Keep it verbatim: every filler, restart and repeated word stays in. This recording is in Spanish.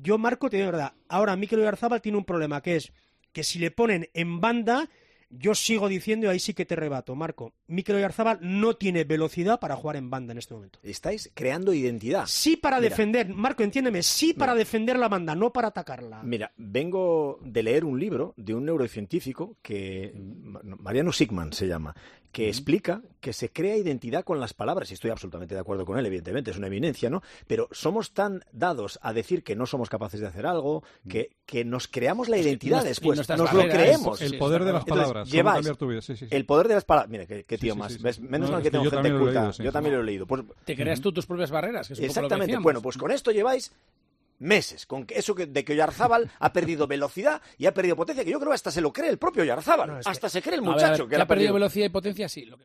yo, Marco, te digo la verdad, ahora Mikel Oyarzabal tiene un problema, que es que si le ponen en banda, yo sigo diciendo, y ahí sí que te rebato, Marco, Mikel Oyarzabal no tiene velocidad para jugar en banda en este momento. Estáis creando identidad. Sí para Mira. defender, Marco, entiéndeme, sí para Mira. defender la banda, no para atacarla. Mira, vengo de leer un libro de un neurocientífico que Mariano Sigman se llama, que explica que se crea identidad con las palabras, y estoy absolutamente de acuerdo con él, evidentemente, es una eminencia, ¿no? Pero somos tan dados a decir que no somos capaces de hacer algo, que, que nos creamos la identidad y después, nuestras nos lo barreras, creemos. El Sí, poder está de las claro. palabras, Entonces, solo lleváis cambiar tu vida. Sí, sí, sí. el poder de las palabras. Mira, qué, qué tío Sí, sí, más. sí, sí. ¿Ves? Menos No, mal es que que tengo yo gente también lo he culta. leído, sí, yo sí. también lo he leído. Pues, Te creas tú tus propias barreras, que es un poco lo que exactamente. decíamos. Bueno, pues con esto lleváis meses, con que eso que, de que Oyarzabal ha perdido velocidad y ha perdido potencia, que yo creo que hasta se lo cree el propio Oyarzabal. No, es que- hasta se cree el A ver, muchacho que que la ha perdido velocidad y potencia, sí. Lo que...